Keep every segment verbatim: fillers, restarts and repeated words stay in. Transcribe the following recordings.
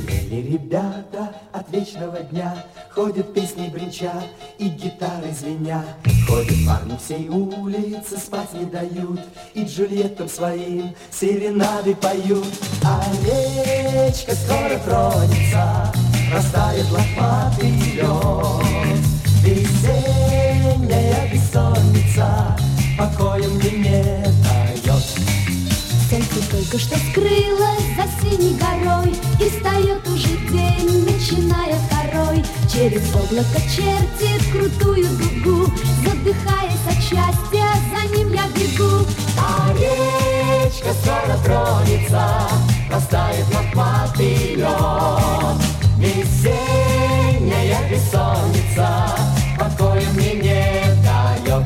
Ели ребята от вечного дня, ходят песни бренчат и гитары звенят. Ходят парни всей улицы, спать не дают, и Джульеттам своим серенады поют. А речка скоро тронется, растает лохматый лед. Весенняя бессонница покоя мне не дает. Солнце только что скрылось за синей горой, и встает уже день, начиная второй. Через облако чертит крутую дугу, задыхаясь от счастья, за ним я бегу. А речка скоро тронется, растает лохматый лед. Весенняя бессонница покоя мне не дает.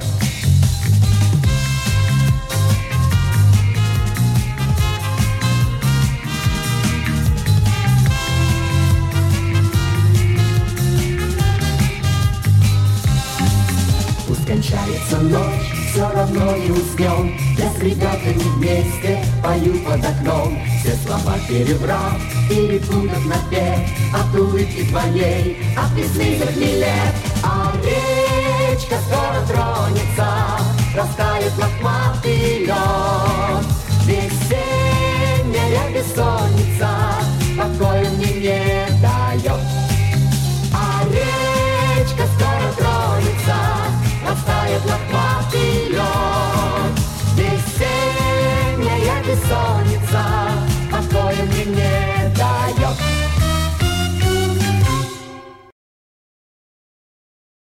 Кончается ночь, все равно не уснем. Я с ребятами вместе пою под окном. Все слова перебрав, перепутав напев от улыбки твоей, от весны захмелев. А речка скоро тронется, растает лохматый лед. Весенняя бессонница